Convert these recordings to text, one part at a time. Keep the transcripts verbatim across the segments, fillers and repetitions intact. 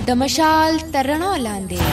د مشال تر رڼا لاندې.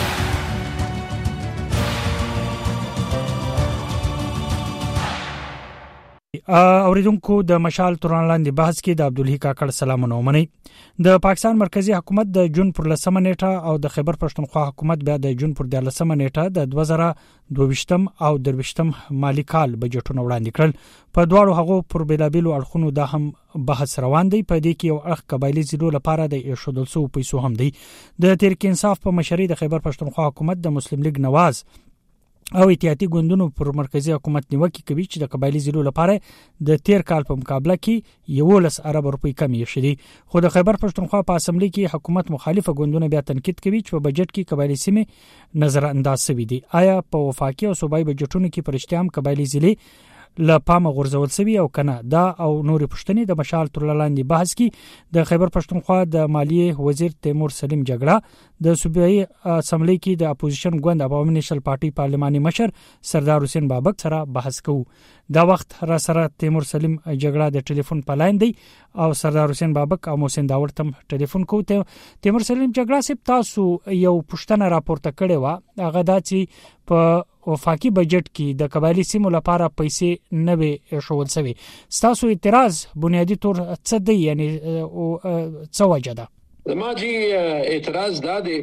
اوریدونکو د مشال توران لاندې بحث کې د عبدالحی کاکړ سلامونه ومني. د پاکستان مرکزی حکومت د جون پر لسمه نیټه او د خیبر پښتونخوا حکومت بیا د جون پر دیارلسمه نیټه د دوه زره دوه ویشتم او درویشتم مالی کال بجټونه وړاندې کړل. په دواړو هغو پر بیلابیلو اړخونو دا هم بحث روان دی. په دې کې یو اړخ قبایلی زیرو لپاره د ایښودل سو پیسو هم دی. د تحریک انصاف په مشرۍ د خیبر پښتونخوا حکومت د مسلم لیگ نواز او اتحادیه ګوندونو پر مرکزی حکومت نیوکه کوي چې د قبایلی زیرو لپاره د تیر کال په مقابله کې یولس ارب روپۍ کمی شدي. خو د خیبر پښتونخوا په اسمبلی کې حکومت مخالفه ګوندونه بیا تنقید کوي چې په بجټ کې قبایلی سیمې نظر انداز شوی دي. آیا په وفاقي او صوبایي بجټونو کې پرشتيام قبایلی ضلع له پامه غورځول شوی او کنه؟ دا او نور پښتنې د مشال تر لاندې بحث کې د خیبر پښتونخوا د مالیې وزیر تیمور سلیم جګړه، د صوبایي اسمبلی کې د اپوزیشن ګوند عوامي نېشنل پارټي پارلماني مشر سردار حسین بابک سره بحث کوو. دا وخت را سره تیمور سلیم جګړه د ټلیفون په لاین دی او سردار حسین بابک او محسن داور تم ټلیفون کوو. تیمور سلیم جګړه سپ تاسو یو پښتنه راپورته کړې و، هغه دا چې په وفاقي بجټ کې د قبایلی سیمو لپاره پیسې نه وي شول سوي. ستاسو اعتراض بنیادی طور څه دی، یعنی څه وجه ده؟ زما جی اعتراض دا دی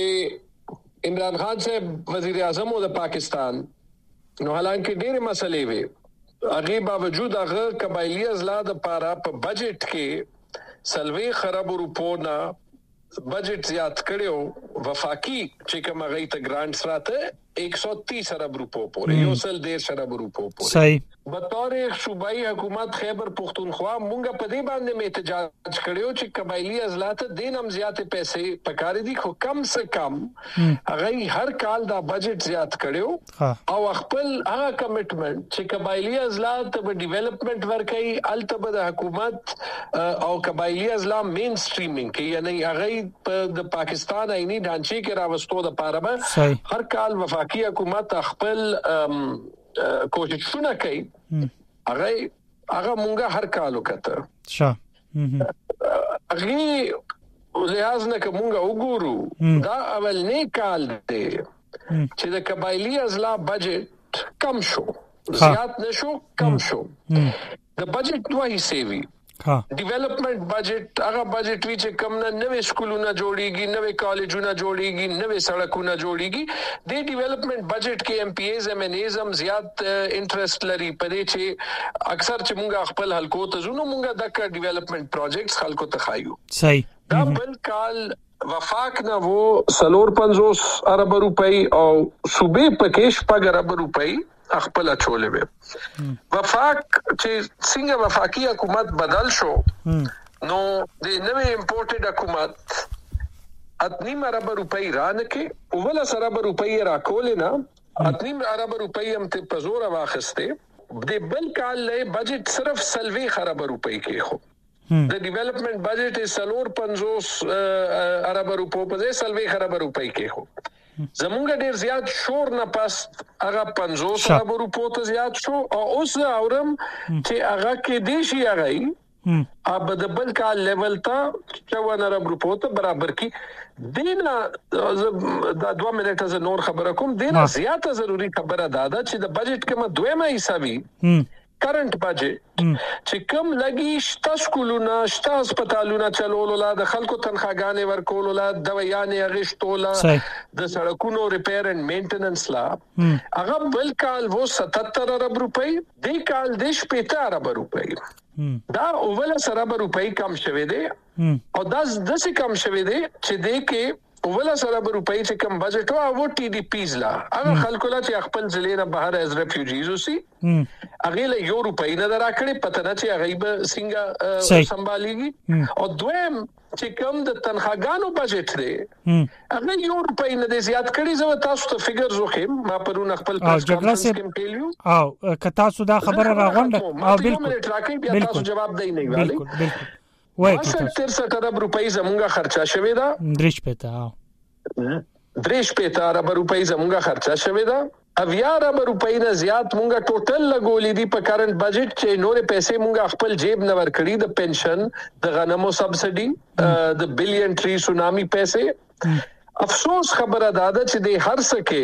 چې عمران خان صاحب وزیر اعظم د پاکستان نو حالانکه ډېرې مسلې وي، هغه باوجود هغه قبایلی اضلاع لپاره په بجټ کې سلوي خراب روپو نه بجټ زیات کړو. وفاقي چې کوم غي ته ګرانټس راته ایک سو تیس ارب روپو پورې یو سل ډیر ارب روپو پورې صحیح. بطور صوبایي حکومت خیبر پختونخوا مونږه په دې باندې احتجاج کړو چې قبایلی اضلاع ته دینم زیات پیسې پکاري دي، خو کم سے کم هغه هر کال دا بجټ زیات کړو او خپل هغه کمټمنټ چې قبایلی اضلاع ته ډیولپمنٹ ورکړي الته د حکومت او قبایلی اضلاع مین سټریمینګ کې، یعنی هغه د پاکستان عیني ډانچې کې راوستو د پاره هر کال وفاقي حکومت خپل کوششونه کوي. هغه هغه مونږه هر کال وکړه شه هغه لحاظ نه کومه وګورو دا اول نه کال دی چې د قبایلی اضلاع بجټ کم شو، زیات نشو، کم شو. د بجټ دوه حصے وی ډیولپمنٹ بجټ، هغه بجټ وی چې کم نه نوې سکولونه جوړیږي، نوې کالجونه جوړیږي، نوې سړکونه جوړیږي. د ډیولپمنٹ بجټ کې ایم پی ایز ایم ان ایز هم زیات انټرست لري پدې چې اکثر چې مونږ خپل حلقو ته زونو مونږ د ډیولپمنٹ پروجیکټس خلکو ته خایو. صحیح. دا بل کال وفاق نه وو سلور پنځوس ارب روپۍ او صوبې پکې شپږ ارب روپۍ خپل چولې وي. وفاق چې څنګه وفاقي حکومت بدل شو نو د نوې امپورټډ حکومت اتنیم ارب روپۍ رانه کې اوله ارب روپۍ راکولې نه اتنیم ارب روپۍ هم ته په زور واخسته. د بل کال له بجټ صرف سلوي ارب روپۍ کې خو د ډیولپمنٹ بجټ سلور پنځوس ارب روپو په سلوي ارب روپۍ کې خو زمونږ ډیر زیات شور نه پس هغه پنځوس ارب روپو ته زیات شو او اوس اورم چې هغه کې دیشي هغه اب د بل کال لیول ته چوون ارب روپو ته برابر کی دینا دا دوه منټه ز نور خبره کوم. دینا زیاته ضروری خبره دادا چې د بجټ کې ما دویمه حصہ وی کرنٹ بجټ چې کم لګي شته سکولونه شته هسپتالونه چلول ولا د خلکو تنخواګانې ورکول ولا دویانې اغشتولا د سړکونو ریپیر اینڈ مینټیننس لا هغه بل کال وو ستتر ارب روپۍ، د کال د شپږ ارب روپۍ. دا اوله ارب روپۍ کم شوه دی او دا د څه کم شوه دی چې د کې اوله ارب روپۍ چې کم بجټ او ټي ډي پیز لا هغه خلکو لا چې خپل ځلې نه بهر از ریفیوجیز وسی هغه له یو روپۍ نه راکړي پته نه چې هغه به څنګه سمباليږي. او دویم چې کم د تنخواګانو بجټ دی هغه یو روپۍ نه زیات کړي. زه تاسو ته فګرز وخم ما پرون خپل پریس کانفرنس کې پیلیو او که تاسو دا خبره راغونډه او بالکل بیا تاسو جواب دی نه ویلي. بالکل بالکل وای ترسټ ارب روپۍ زمونږه خرچه شوې ده. درش پته درش پته ارب روپۍ زمونږه خرچه شوې ده. اویا ارب روپۍ نه زیات مونږه ټوټل لګولې دي په کرنٹ بجټ چې نور پیسې مونږه خپل جیب نه ورکړي. د پنشن، د غنمو سبسډي، د بلین ټری سونامي پیسې افسوس خبره ده چې د هر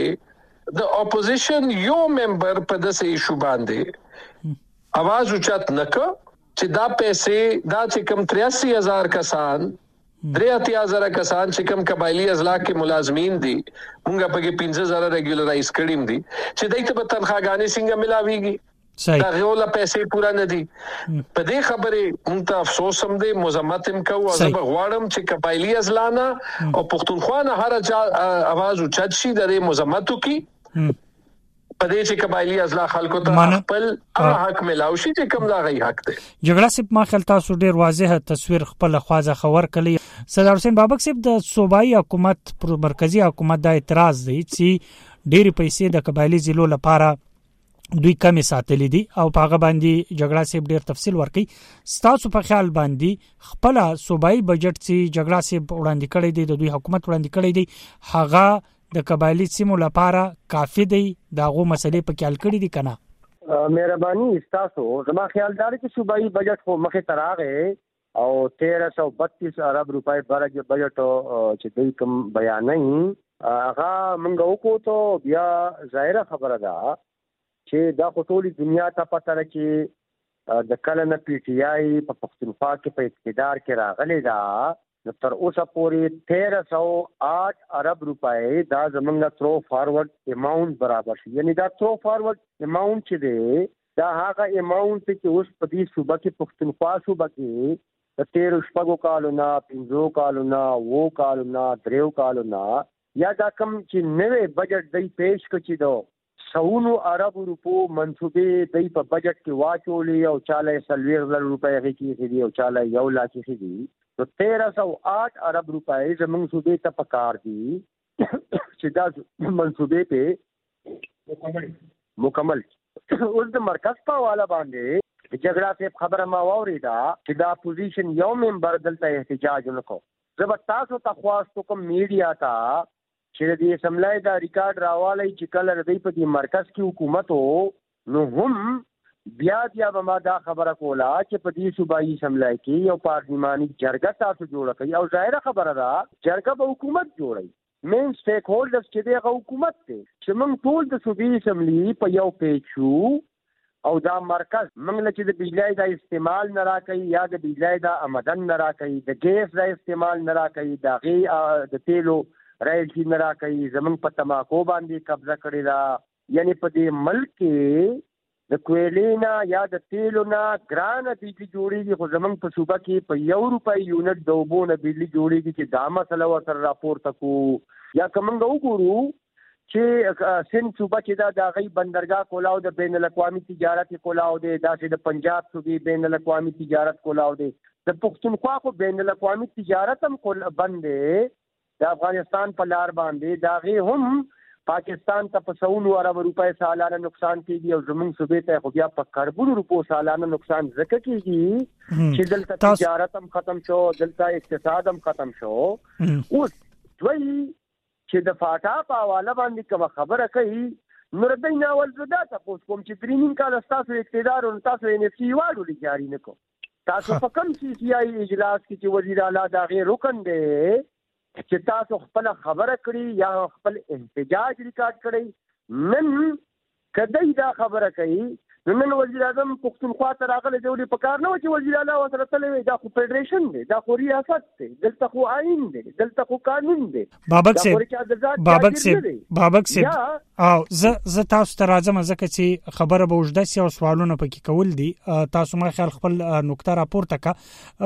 څه د اپوزیشن یو ممبر په داسې ایشو باندې आवाज اوچت نکړ چې دا پیسې دا چې کم تریاسی هزار کسان درې اتیا هزار کسان چې کم قبایلی اضلاع کې ملازمین دي مونږه پکې پنځه هزار ریګولرایز کړیم دي چې دایته په تنخواګانې څنګه ملاويږي دا غوړه پیسې پورا نه دي په دې خبره مونږ ته افسوس هم دي مزمت هم کوو او زه غواړم چې قبایلی اضلاع نه او پښتونخوا نه هر چا आवाज اوچت شي د مزمتو کې په دې چې قبایلی اضلاع خلکو ته خپل حق ملاوي شي چې کوم لاغي حق دی. جګړه سپ ما خل تاسو ډیر واضح تصویر خپل خوازه خبر کړی سردار حسین بابک سپ د صوبایي حکومت پر مرکزی حکومت د اعتراض دی چې ډیر پیسې د قبایلی ضلعو لپاره دوی کمی ساتلې دي او پاغه باندې جګړه سپ ډیر تفصیل ورکړي ستاسو په خیال باندې خپل صوبایي بجټ چې جګړه سپ وړاندې کړی دی د دوی حکومت وړاندې کړی دی هغه د قبایلی سیمو لپاره کافی دی داغه مسلې په خیال کړی دي کنه مهرباني تاسو زما خیال دار چې صوبایي بجټ خو مخه تراغه او تیرہ سو بتیس ارب روپے برج بجټ چې دوی کوم بیانې هغه منغو کو ته بیا ظاهره خبره ده چې دا ټولي دنیا ته پته لري د کلنه پی ټی آی په پښتونخوا کې په اقتدار کې راغلي دا نو تر اوسه پورې تیرہ سو آٹھ ارب روپے دا زمونږ تھرو فارورډ اماونٹ برابر شي یعنی دا تھرو فارورډ اماونٹ چې دی دا هغه اماونٹ چې اوس په دې صوبه کې پښتونخوا صوبه کې د تیرو شپږو کالو نه پنځو کالو نه وو کالو نه دریو کالو نه یا دا کم چې نوې بجټ دی پیش کړي دو سونو ارب روپو منصوبې دی په بجټ کې واچولې او چاله سلویر زر روپے کې دي او چاله یو لاکھ کې دي تو تیرہ سو آٹھ ارب روپے زمونږ صوبې ته پکار دي چې دا منصوبې په مکمل مکمل اوس د مرکز په حواله باندې جګړه سے خبره ما واوریدا چې دا اپوزیشن یو ممبر دلته احتجاج وکړو زه تاسو ته خواستو کوم میډیا ته چې د اسمبلی دا ریکارډ راوالي چې کله ردی په دې مرکز کې حکومت وو نو هم بیا بیا به ما دا خبره کوله چې په دې صوبایي اسمبلی کې یو پارلماني جرګه تاسو جوړه کړئ او ظاهره خبره ده جرګه به حکومت جوړي مین سټیک هولډرز چې دی هغه حکومت دی چې موږ ټول د صوبایي اسمبلی په یو پیج شو او دا مرکز موږ چې د بجلی دا استعمال نه راکړي یا د بجلی دا آمدن نه راکړي د ګیس دا استعمال نه راکړي د غي د تیلو رایل کی نه راکړي زمونږ په تماکو باندې قبضه کړی دا یعنی په دې ملک کې د کویلینا یا د تیلو نه ګرانه بجلی جوړیږي خو زمونږ په صوبه کې په یو روپۍ یونټ د اوبو نه بجلی جوړیږي چې دا مسله ورسره راپورته کو یا که موږ وګورو چې سند صوبه چې دا د هغې بندرګاه کولاو د بین الاقوامي تجارت کولاو دی داسې د پنجاب صوبې بین الاقوامي تجارت کولاو دی د پښتونخوا خو بین الاقوامي تجارت هم بند دی د افغانستان په لار باندې دا غي هم پاکستان ته په سونو ارب روپے سالانه نقصان کیږي او زمونږ صوبې ته خو بیا په کروڑو روپو سالانه نقصان زکه کیږي چې دلته تجارت هم ختم شو دلته اقتصاد هم ختم شو اوس دوی چې د فاټا په حواله باندې کوم خبره کوي نور دای نه ول زدا تاسو کوم چې درینین کال تاسو اقتدار او تاسو ان اف سی واړو لري نه کو تاسو په کوم سی سی آی اجلاس کې چې وزیر اعلی دا غیر رکن دی چې تاسو خپل خبره کړی یا خپل احتجاج ریکارډ کړی نن کدی دا خبره کوي نن وزیر اعظم پښتونخوا ته راغلی دی په کار نه چې وزیر اعلی وسره تللی دا خو فدریشن دی دا خو ریاست دی دلته خو آئین دی دلته خو قانون دی بابک صاحب بابک صاحب بابک صاحب او ز ز تاسو ته راځم ځکه چې خبره به وجده سي او سوالونه پکې کول دي تاسو ما خیال خپل نقطه راپورته کا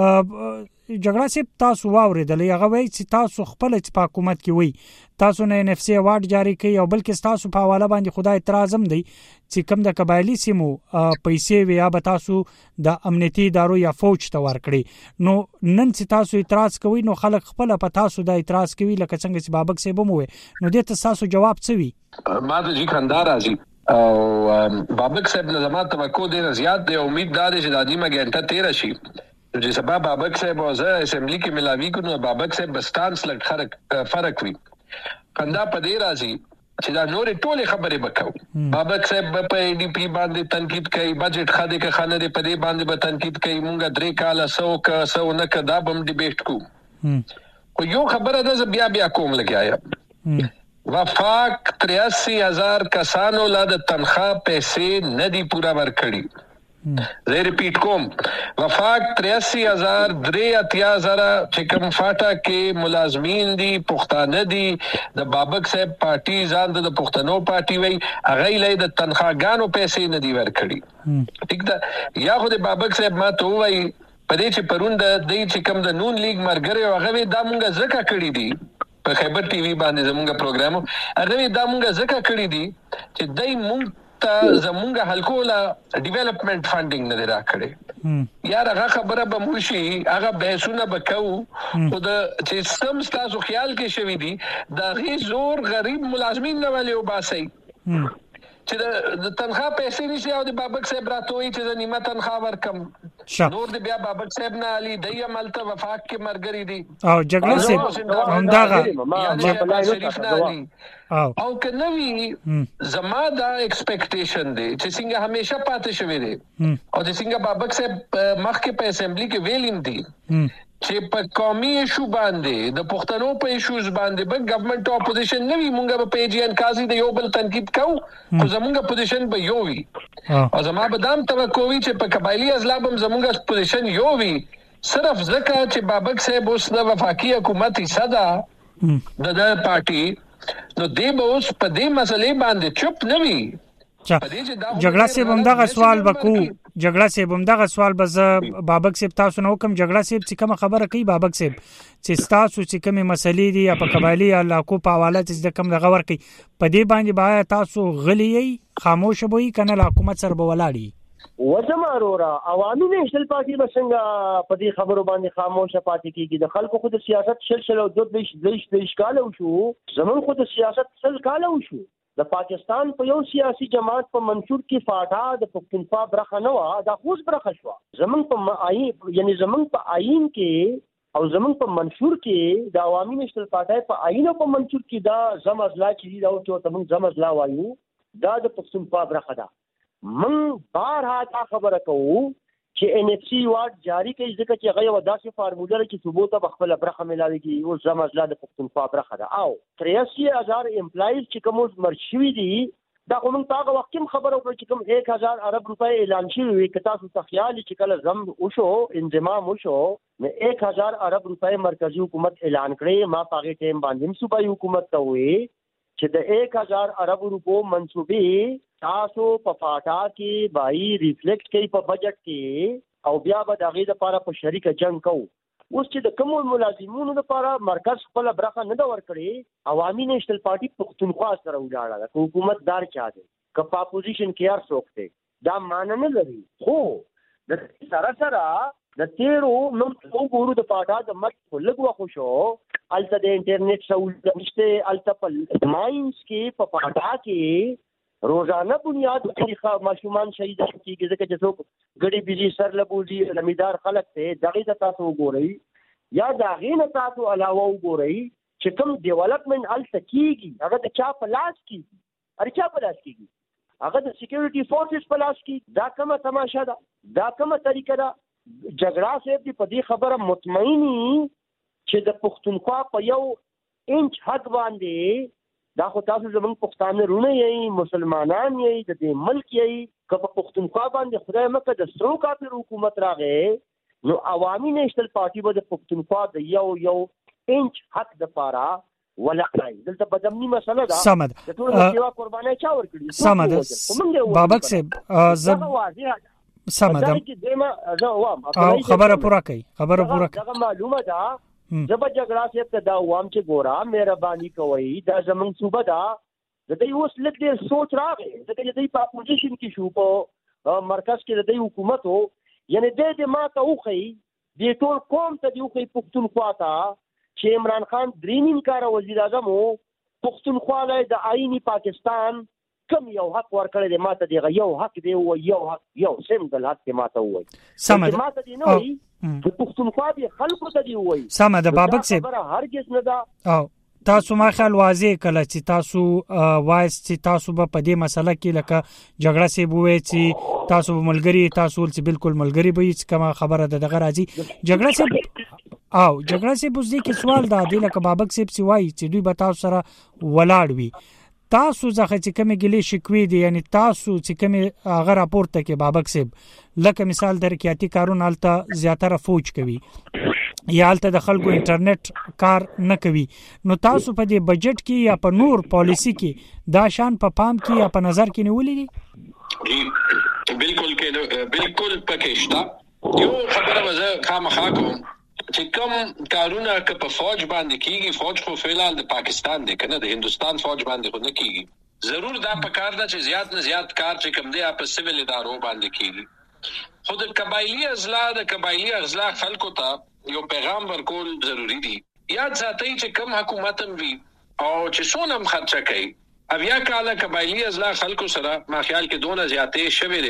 جګړه سي تاسو واوریدل هغه وایي چې تاسو خپل په حکومت کې وي تاسو نه ان اف سی اوارډ جاری کړي او بلکې تاسو په حواله باندې خدای اعتراض هم دی چې کوم د قبایلی سیمو پیسې ویا به تاسو د امنیتي ادارو یا فوج ته ورکړي نو نن چې تاسو اعتراض کوي نو خلک خپل په تاسو د اعتراض کوي لکه څنګه چې بابک صاحب مو نو دې تاسو جواب څه وی ما د جی خندار راځي او بابک صاحب نه زموږ توقع ډیر زیات دی امید دار چې د نیمه غنټه تیر شي چې سبا بابک صاحب او زه اسمبلی کې ملاوي کو نو بابک صاحب بستانس لګ فرق فرق وي کندا پدې راځي چې دا نورې ټولې خبرې وکاو بابک صاحب په ای ډی پی باندې تنقید کوي بجټ خاده کې خانه دې پدې باندې به تنقید کوي مونږه درې کاله سو ک سو نه کدا بم ډیبیټ کو یو خبره ده بیا بیا کوم لګیا وفاق تریاسی ہزار کسانو لا د تنخواہ پیسې ندی پورا ورکړي. زه ریپیټ کوم وفاق تریاسی ہزار درې اتیا زره چې کوم فاټا کې ملازمین دي پښتانه دي د بابک صاحب پارټي ځان د پښتنو پارټي وای هغه لې د تنخواګانو پیسې ندی ورکړي. ٹھیک ده یا خو د بابک صاحب ما ته وای پدې چې پروند د چې کوم د نون لیگ مرګره هغه دا مونږه زکه کړی دي په خیبر ټي وي باندې زمونږ پروګرام هغه دا مونږه زکه کړی دي چې دای مونږ ته زمونږ حلقو لا ډیولپمنٹ فاندینګ نه راکړي. یار هغه خبره به موشي هغه بحثونه بکاو او د چې سم تاسو خیال کې شوی دي دا غي زور غریب ملازمین نه ولې وباسي چې د تنخواه پیسې نشي او د بابک صاحب راتوي چې نیمه تنخواه ورکم نور د بیا بابک صاحب نه علي دای عملته وفاق کې مرګري دي او جګړه صاحب همداغه شریف نه علي او کنوي زما دا ایکسپیکټیشن دی چې څنګه همیشه پاتې شوی دی او د څنګه بابک صاحب مخکې په اسمبلی کې ویلین دي چې په قومي ایشو باندې د پښتنو په ایشوز باندې به ګورنمنت اپوزیشن نه وي مونږ به پیجی ان کازي د یو بل تنقید کوو خو زمونږ پوزیشن به یو وي او زما به دام توقع وي چې په قبایلی ازلاب هم زمونږ پوزیشن یو وي صرف ځکه چې بابک صاحب اوس د وفاقي حکومت حصہ ده د پارټي نو دی به اوس په دې مسلې باندې چپ نه وي. جګړه سیب هم دغه سوال وکړو جګړه سیب هم دغه سوال به زه بابک صاحب تاسو نه وکم جګړه سیب چې کوم خبره کوي بابک صاحب چې تاسو چې کوم مسلې دي په قبایلی علاقو په حواله چې کوم دغه ور کوي په دې باندې باید تاسو غلی یې خاموش وي کنه حکومت سره به ولاړی وزما اورا عوامي نېشنل پارټي بسنګ په دې خبرو باندې خاموش پاتې کیږي د خلکو خود سیاست شلشل او د دیش دیش دیش کال او شو زمون خود سیاست سل کال او شو د پاکستان په یو سیاسي جماعت په منشور کې فاټا د پښتونخوا برخه نه و دا خوش برخه شو زمون په آئین یعنی زمون په آئین کې او زمون په منشور کې د عوامي نېشنل پارټي په آئین او په منشور کې دا زم ازلا چې دا او چې تمون زم ازلا وایو دا د پښتونخوا برخه ده. من بارها دا خبره کوو چې ان اف سی واټ جاری کوي ځکه چې هغه یو داسې فارموله لري چې ثبوت په خپل برخه ملاويږي او زم ازلا د پښتونخوا برخه ده او تریاسی هزار امپلایز چې کوم مرشوي دي دا کوم تاغه وخت کوم خبره وکړي چې کوم ایک هزار ارب روپے اعلان شوی وي کتا څه خیال چې کله زم وشو انضمام وشو نو ایک هزار ارب روپے مرکزی حکومت اعلان کړي ما پاګه ټیم باندې صوبایي حکومت ته وي چې د ایک هزار ارب روپو منصوبې تاسو په فاټا کې بای ریفلیکټ کوي په بجټ کې او بیا به د غي د لپاره په شریک جنگ کوو. اوس چې د کوم ملازمونو لپاره مرکز خپل برخه نه دا ورکړي عوامي نېشنل پارټي پښتونخوا سره ولاړه ده حکومت دار چا دی کپ اپوزیشن کې هر څوک دی دا معنی نه لري خو د سره سره د تیرو نو وګورو د پاټا د مت لګو خو شو الته د انټرنیټ سہولت نشته الته په ماینز کې په پاټا کې روزانه بنیاد طریقه ماشومان شهید کیږي ځکه چې څوک غړي بيزي سر لبوزي لمیدار خلک ته دغه تاسو وګورئ یا دغه نه تاسو علاوه وګورئ چې کوم ډیولپمنٹ الته کیږي هغه د چا په لاس کیږي ار چا په لاس کیږي هغه د سکیورټي فورسز په لاس کیږي دا کومه تماشا ده دا کومه طریقه ده جګړه سه دې په دې خبره مطمئنی چې د پښتونخوا په یو انچ حق باندې دا خو تاسو زمونږ پښتانه رونه یې مسلمانان یې د دې ملک یې که په پښتونخوا باندې خدای مکه د سرو کافر حکومت راغې نو عوامي نېشنل پارټي به د پښتونخوا د یو یو انچ حق د پاره ولکړای دلته بدمنی مسله ده سمد د ټول سیوا قرباني چا ورکړي سمد بابک صاحب زب سمد او خبره پوره کوي خبره پوره کوي دا معلومه ده جب جګړه سي ته دا وام چې ګورا مهرباني کوي دا زمون صوبه دا د دې اوس لږ ډېر سوچ راغی ځکه چې دې په اپوزیشن کې شو په مرکز کې د دې حکومت وو یعنی د دې ماته اوخی دې ټول قوم ته دی اوخی پښتونخوا ته چې عمران خان درینین کار وزیر اعظم وو پښتونخوا له د آئینی پاکستان کم یو حق ورکړی دی ماته دی یو حق دی او یو حق یو سیمبل حق ماته وای سمد ماته دی نو د پښتونخوا دی خلکو ته دی وای سمد بابک صاحب هرگز نه دا او تاسو ما خیال واضح کله چې تاسو وایس چې تاسو په دې مسله کې لکه جګړه سی بوې چې تاسو ملګری تاسو چې بالکل ملګری به هیڅ کومه خبره ده دغه راځي جګړه سی او جګړه سي بوزدي کې سوال دا دی لکه بابک سیب سی وای چې دوی به تاسو سره ولاړ وي تاسو ځکه چې کومې ګلې شکوي دي یعنی تاسو چې کومې هغه راپورته کې بابک سیب لکه مثال درکیاتي کارونه الته زیاتره فوج کوي یا الته د خلکو انټرنیټ کار نه کوي نو تاسو په دې بجټ کې یا په نور پالیسی کې دا شان په پام کې یا په نظر کې نیولې دي بالکل کې بالکل پکېشتا یو خبره وزه خامخا کوم چې کوم کارونه که په فوج باندې کیږي فوج خو فعلال د پاکستان دی کنه د هندستان فوج باندې خو نه کیږي ضرور دا پکار ده چې زیات نه زیات کار چې کوم دی په سیویل ادارو باندې کیږي خود قبایلی اضلاع د قبایلی اضلاع خلکو ته یو پیغام ورکول ضروری دی یاد ساتئ چې کوم حکومت هم وي او چې څونه خرچه کوي اویا کاله قبایلی اضلاع خلکو سره ما خیال کې دونه زیاتې شوي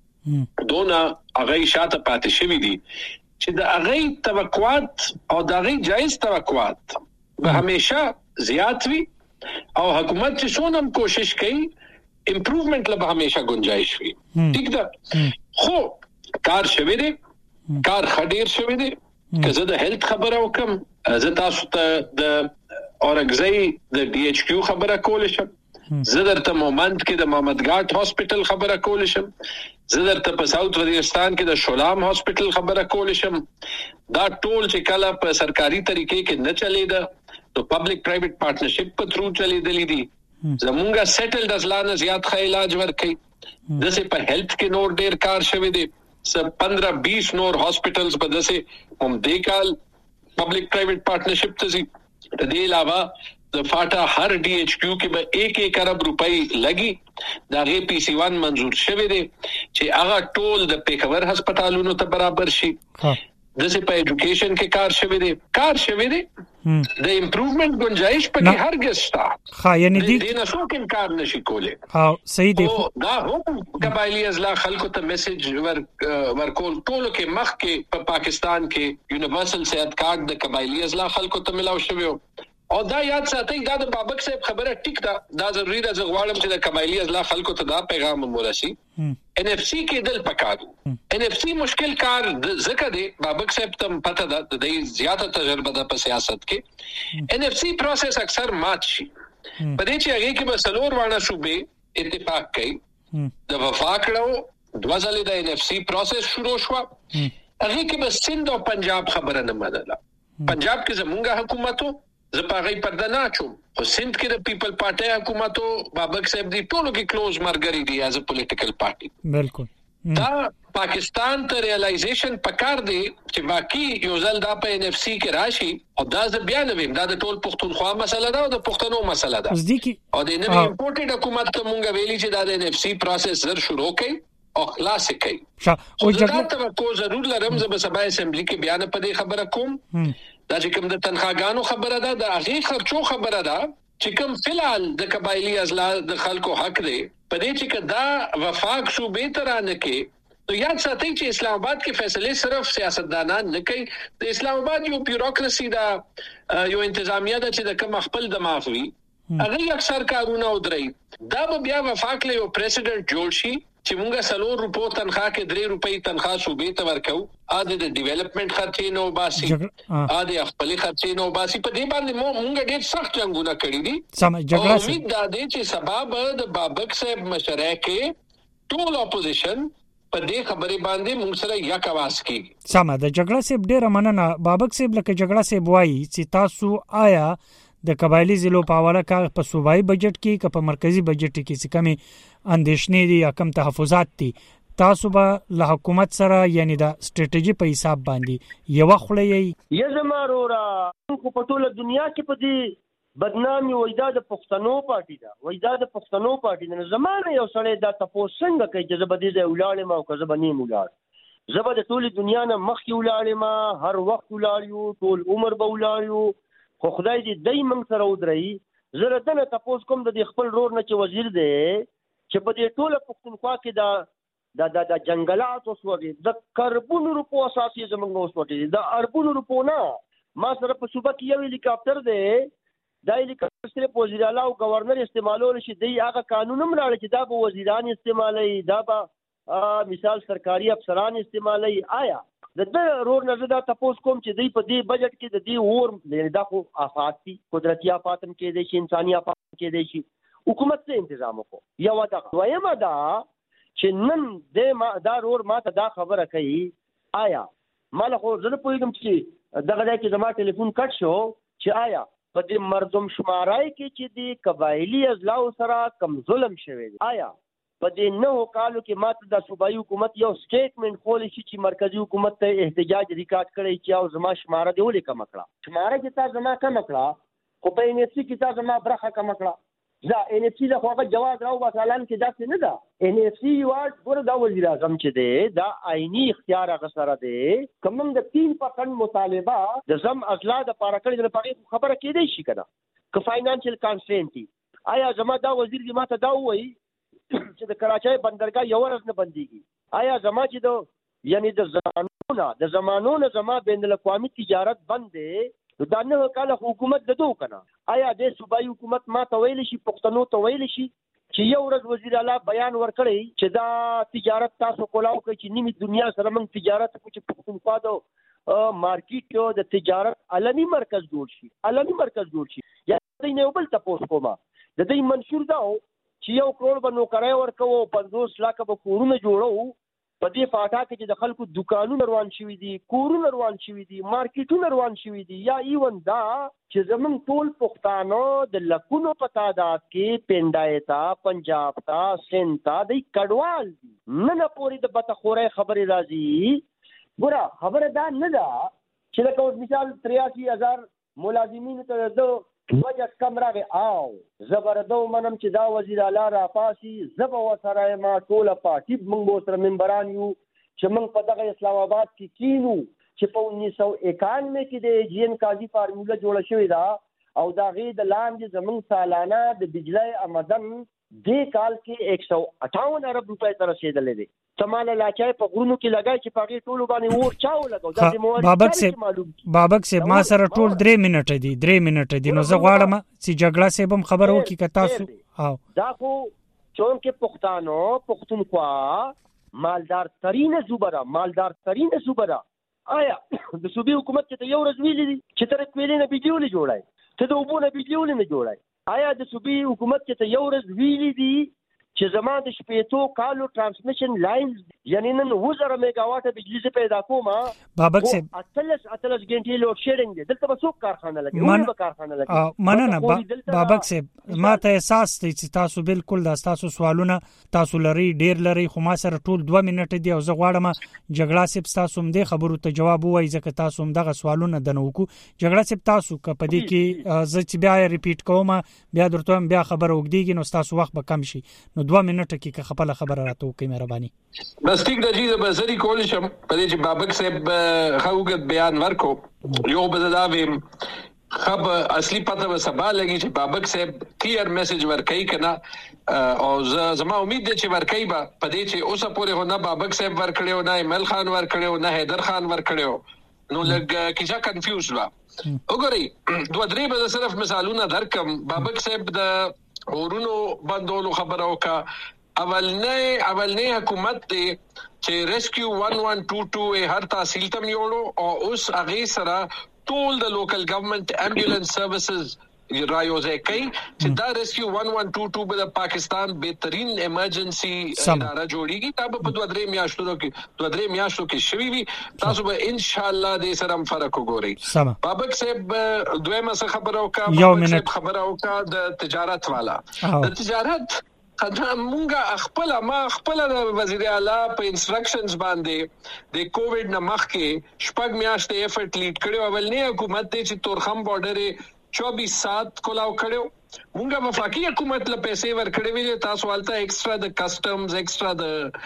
دي دونه هغه شاته پاتې شوي دي چې د هغه توقعات او د هغه جایز توقعات به همیشه زیات وي او حکومت چې څونه کوشش کوي امپروومنت له همیشه گنجائش وي ٹھیک ده خو کار شوي دي کار خډیر شوي دي که زه د هیلث خبره وکم زه تاسو ته د اورګزۍ د ډي ایچ کیو خبره کول شم زه درته مومند کې د محمد ګاټ هاسپټل خبره کول شم زه درته په ساوث وزیرستان کې د شولام هاسپټل خبره کول شم دا ټول چې کله په سرکاري طریقې کې نه چلیدا نو پبلک پرایویټ پارټنرشپ په تھرو چلیدلې دي زمونږه سیټلډ ازلانه زیات ښه علاج ورکړي دسه په هیلث کې نور ډیر کار شوی دی سب پندرہ بیس نور ہاسپٹلز په دسه هم دې کال پبلک پرایویټ پارټنرشپ ته زی د دې علاوه د فاټا هر ډي ایچ کیو کې به ایک ایک ارب روپۍ لګي دا غي پی سی ون منظور شوی دی چې هغه ټول د پیښور هسپتالونو ته برابر شي دسه په ایجوکیشن کې کار شوی دی کار شوی دی د امپروومنت گنجائش په هرگز شته ها یعنی دي نه څوک انکار نشي کوله ها صحیح دی دا هم قبایلی اضلاع خلکو ته میسج ور ورکول ټول کې مخ کې په پاکستان کې یونیورسل صحت کارت د قبایلی اضلاع خلکو ته ملاو شوی او دا یاد ساتئ دا د بابک صاحب خبره ټیک ده دا ضروری ده زه غواړم چې د قبایلی اضلاع خلکو ته دا پیغام ورسي ان اف سی کې دل پکارو ان اف سی مشکل کار ځکه دی بابک صاحب ته پته ده د دې زیاته تجربه ده په سیاست کې ان اف سی پروسس اکثر مات شي په دې چې هغه کې به سلور وانه صوبې اتفاق کوي د وفاق له دوه ځله د ان اف سی پروسس شروع شو هغه کې به سند او پنجاب خبره نه منله پنجاب کې زمونږه حکومتو زپاغی پرده نه چوم خو سند کې د پیپل پارټي حکومتو بابک صاحب دی ټولو کې کلوز مرګري دی ایز ا پولیټیکل پارټي بالکل دا پاکستان ته ریالایزیشن پکار دی چې باقی یو ځل دا په ان اف سی کې راشي او دا ز بیان ویم دا د ټول پښتونخوا مسله ده او د پښتنو مسله ده او د نوی امپورټډ حکومت ته مونږ ویلي چې دا د ان اف سی پروسس زر شروع کړي او خلاص کړي او جګړه ته کو ضرور لرم زه به سبا اسمبلی کې بیان په دې خبره کوم دا چې کوم د تنخواګانو خبره ده د هغه خرچو خبره ده چې کوم فلال د قبایلی اضلاع د خلکو حق دی په دې چې دا وفاق صوبې ترانه کې تو یاد ساتئ چې اسلام آباد کې فیصله صرف سیاستدانان نه کوي د اسلام آباد یو بیوروکراسي دا یو انتظامیه ده چې د کوم خپل دماغ وي هغه اکثر کارونه ودري دا به بیا وفاق له یو پریزیډنټ جوړ شي چې مونږه سلور روپو تنخواه کې درې روپۍ تنخواه صوبې ته ورکو ا د ډیولپمنٹ خرچې نو باسي ا د خپل خرچې نو باسي په دې باندې مونږ ډېر سخت جنگونه کړی دي سم جګړه سي امید دا دی چې سبب د بابک صاحب مشره کې ټول اپوزیشن په دې خبرې باندې مونږ سره یک आवाज کیږي سم د جګړه صاحب ډېر مننه بابک صاحب لکه جګړه صاحب وایي چې تاسو آیا د قبایلی ضلعو په حواله کار په صوبایي بجټ کې که په مرکزی بجټ کې څه کمی اندېښنې دي یا کم تحفظات دي تاسو به له حکومت سره یعنی د سټریټجی په حساب باندې یو خلې یې زمارورا کو په ټوله دنیا کې په دې بدنامي وېدا د پښتنو پارټي دا وېدا د پښتنو پارټي نه زمانه یو سړی دا تاسو څنګه کوي چې زبدي د ولاړې ما او که زبني مولاړ زبد ټوله دنیا نه مخکې ولاړې ما هر وخت ولاړیو ټول عمر به ولاړیو خو خدای دې دای من سره ودرئی زره دنه تاسو کوم د خپل رور نه چې وزیر دی چې په دې ټوله پښتونخوا کې دا د د جنگلات اوسوري د کاربونو روپو اساسي زمونږ اوسوري د اربونو روپو نه ما سره په صوبه کې یو هلیکاپټر دی دا هلیکاپټر په وزیر اعلی او گورنر استعمالول شي دی هغه قانون هم راړي چې دا به وزیران استعمالي دا به مثال سرکاري افسران استعمالي آیا د د رور نه زدا تاسو کوم چې دی په دې بجټ کې د دې اور یعنی دا خو آفات دي قدرتي آفات هم کې دي شي انساني آفات کې دي شي حکومت څه تنظیم وکړو یا ودا دویمه دا چې نن د دا رور ما ته دا خبره کوي آیا مال خو زه په کوم چې دغه ځای کې زما ټلیفون کټ شو چې آیا په دې مردم شمارای کې چې دی قبایلی اضلاع سره کم ظلم شوی دی آیا په دې نو کالو کې ماته د صوبایي حکومت یو سټیټمنټ خولي شي چې مرکزی حکومت ته احتجاج ریکارډ کړي چې او زما شماره دی ولې کم کړه شماره کې تا زما کم کړه خو په ان اف سی کې تا زما برخه کم کړه ځا ان اف سی له خواغه جواز راو مثلا کې داسې نه ده ان اف سی واټ ګور دا وزیر اعظم چې دی دا آئینی اختیار هغه سره دی کوم د تین پرسنټ مطالبه د زم اضلاع د پاره کړي د پاره خبره کېدای شي کنه که فاینانشل کانسټرینټ آیا زما دا وزیر دی ماته دا وایي چې د کراچۍ بندرګاه یو ورځ نه بنديږي آیا زما چې د یعنی د زمانونو د زمانونو زما بین الاقوامي تجارت بند دی دا نه کله حکومت د دوه کنه آیا د صوبایي حکومت ما ته ویل شي پښتنو ته ویل شي چې یو ورځ وزیر اعلی بیان ورکړي چې دا تجارت تاسو کولاو کوي چې نیمه دنیا سره موږ تجارت کوو چې پښتونخوا د مارکیټ یو د تجارت عالمي مرکز جوړ شي عالمي مرکز جوړ شي یا د نه بل تاسو کومه د دې منشور دا چې یو کروڑ به نوکرای ورکوو پنځوس لکه به کورونه جوړو په دې فاټا کې چې د خلکو دکانونه روان شوي دي کورونه روان شوي دي مارکیټونه روان شوي دي یا ایون دا چې زمونږ ټول پښتانه د لکونو په تعداد کې پنډای ته پنجاب ته سند ته د کډوال دي نه نه پورې د بتخورې خبرې راځي ګوره خبره دا نه ده چې لکه اوس مثال تریاسي هزار ملازمین ته د وجه کم راغی او زبردو منم چې دا وزیر اعلی را پاسي زب و سره ما ټوله پارټي موږ سره ممبران یو چې موږ په دغه اسلام آباد کې کینو چې په انیس سو اکانوے کې د جین قاضي فارموله جوړه شوې ده او دا غي د لاندې زموږ سالانه د بجلی آمدن دې کال کې ایک سو اٹھاون ارب روپے تر رسیدلې دي سماله لاچای په غرونو کې لګای چې پاګې ټولو باندې ور چاو لګاو دا د موارد بابک سه بابک سه ما سره ټول درې منټه دي درې منټه دي نو زه غواړم چې جګړه سه بم خبر وکي ک تاسو او دا خو چون کې پښتانو پښتونخوا مالدار ترين صوبه مالدار ترين صوبه آیا د صوبې حکومت ته یو ورځ ویلې دي چې تر کولې نه بجلی جوړای ته د وبونه بجلی نه جوړای آیا د صوبې حکومت ته یو ورځ ویلې دي چې زما د شپېتو کالو ترانسمیشن لاینز یعنی نن وزره میگا واټه بجلی پیدا کومه بابک صاحب اتلس اتلس غنټې لوډ شیډینګ دي دلته به څوک کارخانه لګي ونه به کارخانه لګي مننه بابک صاحب ما ته احساس دی چې تاسو بالکل دا تاسو سوالونه تاسو لري ډیر لري خو ما سره ټول دوه منټه دی او زه غواړم جګړه صاحب تاسو هم دې خبرو ته جواب وایي ځکه تاسو هم دغه سوالونه د نوکو جګړه صاحب تاسو ک په دې کې زه چې بیا ریپیټ کوم بیا درته بیا خبر وګدیږي نو تاسو وخت به کم شي نو دوه منټه کې خپل خبره راته وکړئ مهرباني بس ټیک د جیزه بسری کول شم په دې چې بابک صاحب خوګت بیان ورکو یو بدلا ویم خب اصلي پته به سبا لګي چې بابک صاحب کلیر میسج ورکړي کنه او زما امید ده چې ورکړي به په دې چې اوسه پورې نه بابک صاحب ورکړي نه ایمل خان ورکړي نه حیدر خان ورکړي نو لګ کیسه کنفیوز وا وګورئ دوه درې به صرف مثالونه درکم بابک صاحب د اورونو بندولو خبره وکا اولنې اولنې حکومت دی چې ریسکیو ون ون ټو ټو هر تحصیل تم یوړو او اوس هغه سره ټول د لوکل ګورنمنت امبولانس سروسز رايوځي کوي چې دا ریسکیو ون ون ټو ټو د پاکستان بهترین ایمرجنسي اداره جوړیږي دا په دوه درې میاشتو کې دوه درې میاشتو کې شوي وي تاسو به ان شاء الله دې سره فرق وګورئ بابک صاحب دویمه خبره وکړه خبره وکړه د تجارت والا د تجارت مونږه خپل ما خپل د وزیر اعلی په انسټرکشنز باندې د کووډ نه مخکې شپږ میاشتې افورت لیډ کړو اولنې حکومت چې تورخم بارډر چوبیس سات کولاو کړو مونږه وفاقي حکومت له پیسې ورکړې وی تاسو والته ایکسترا د کسٹمز ایکسترا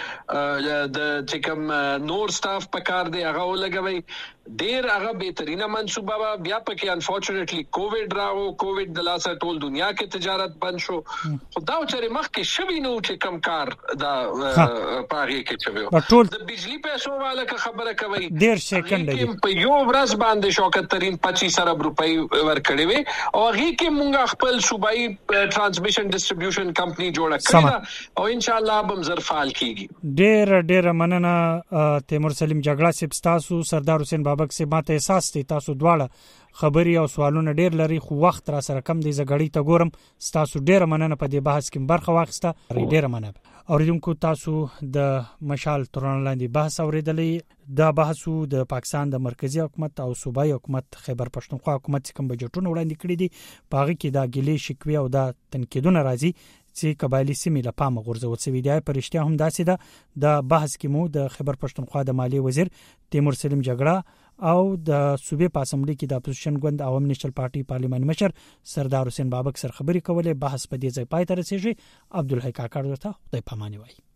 د د چکم نور سټاف پکار دی هغه ولګوي ډیر هغه بهترینه منصوبه بیا پکې انفورچونټلی کووډ راو کووډ د لاسه ټول دنیا کې تجارت بند شو خدا چې مخ کې شوی نو چې کم کار دا پاره کې چوي د بجلی پیسو والا خبره کوي ډیر سکند دی په یو ورځ باندې شوکت ترين پچیس ارب روپۍ ورکړې وي او هغه کې مونږ خپل صوبایي ترانسمیشن ډیسټریبیوشن کمپنی جوړه کړه او ان شاء الله به زرفال کیږي. ډېر ډېر مننه تیمور سلیم جګړه سپ تاسو سردار حسین بابک سپ ماته احساس دي تاسو دواړه خبري او سوالونه ډېر لري خو وخت را سره کم دی زګړی ته ګورم تاسو ډېر مننه په دې بحث کې برخه واخیسته ډېر مننه. اوریدونکو تاسو د مشال تورن لاندې بحث اوریدلې دا بحثو د پاکستان د مرکزی حکومت او صوبایي حکومت خیبر پښتونخوا حکومت کوم بجټونه وړاندې کړی دي پاغي کې دا ګلې شکوي او دا تنقیدونه راځي چې قبایلی سیمې له پامه غورځول شوی دی. پرشتیا هم داسې ده د بحث کې مو د خیبر پښتونخوا د مالی وزیر تیمور سلیم جګړه او د صوبې په اسمبلی کې د اپوزیشن ګوند عوام نېشنل پارټي پارلیماني مشر سردار حسین بابک سره خبري کولې. بحث په دې ځای پای ته رسیږي. عبدالحی کاکړ ورته خدای پاماني وایي.